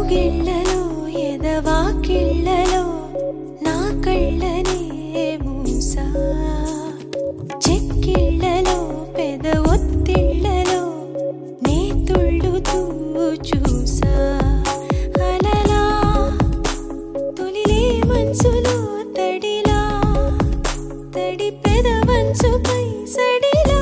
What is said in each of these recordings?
కౌగిళ్ళలో ఎదవాకిళ్ళలో నా కళ్ళనే మూసా చెక్కిళ్ళలో పెద ఒత్తిళ్ళలో నే తుళ్ళుతూ చూసా అలలా తొలిలే మనసులో తడిలా తడి పెద వంచుపై సడిలా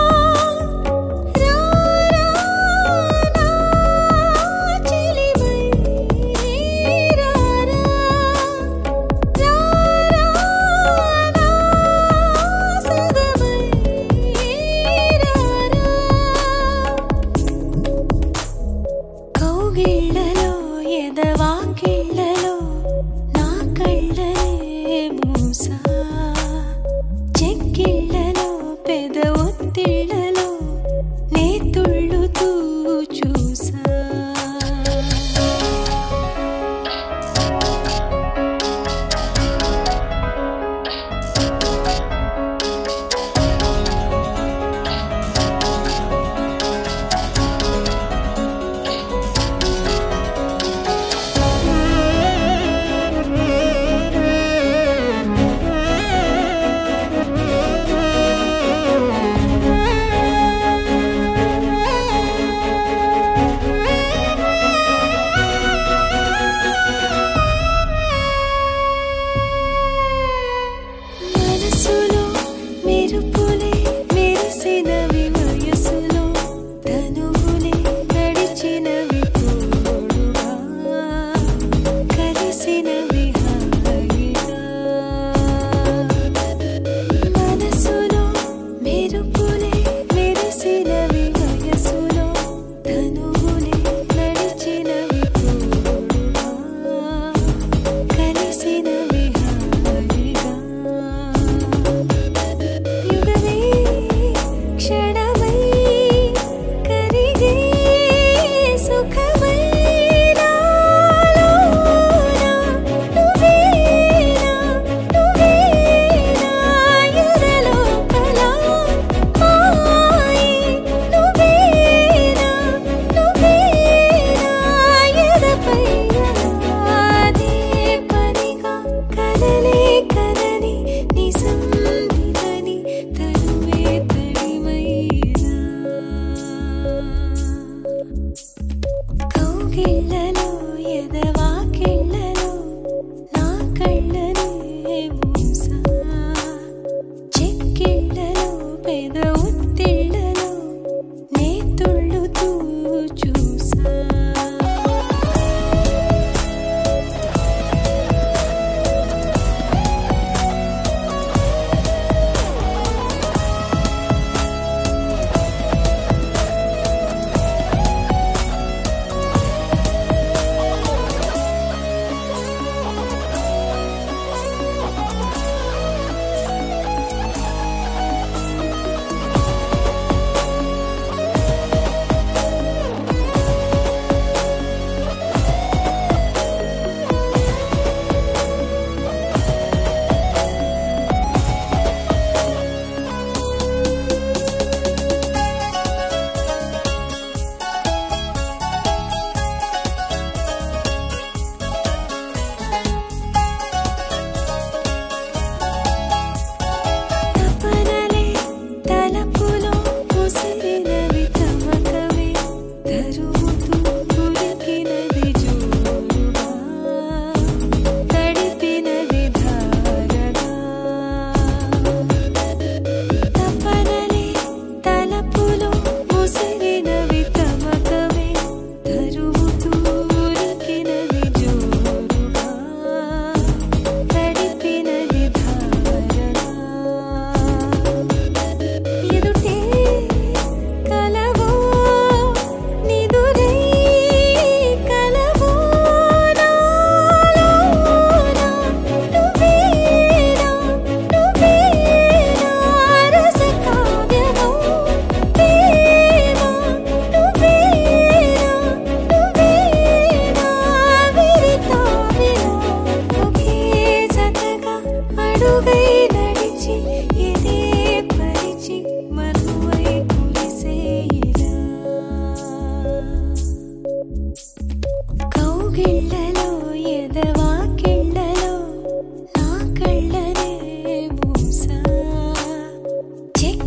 కౌగిళ్ళలో ఎదవాకిళ్ళలో నా కళ్ళనే మూసా చెక్కిళ్ళలో పెద ఒత్తిళ్ళలో నే తుళ్ళుతూ చూసా మనసులో మెరుపులే మెరిసినవి వయసులో తనువులే నడిచినవి తోడుగా కలిసినవి హాయిగా మనసులో మెరుపులే మెరిసినవి వయసులో తనువులే నడిచినవి తోడుగా కలిసినవి హాయిగా యుగమే క్షణమై కరిగే సుఖమై నాలోనా నువ్వేనా నువ్వేనా ఎదలోపల మాయే నువ్వేనా నువ్వేనా ఎదపై అదే పనిగా కలలే కలని నిజం నిదని తనువే తడిమైనా కౌగిళ్ళలో ఎదవాకిళ్ళలో నా కళ్ళనే మూసా చెక్కిళ్ళలో పెద ఒత్తిళ్ళలో నే తుళ్ళుతూ చూసా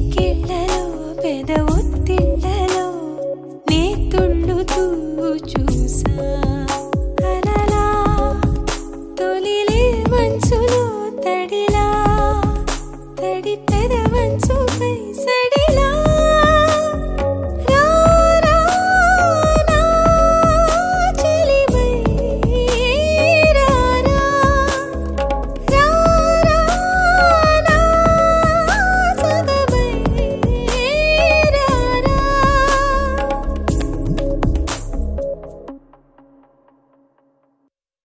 చెక్కిళ్ళలో పెద ఒత్తిళ్ళలో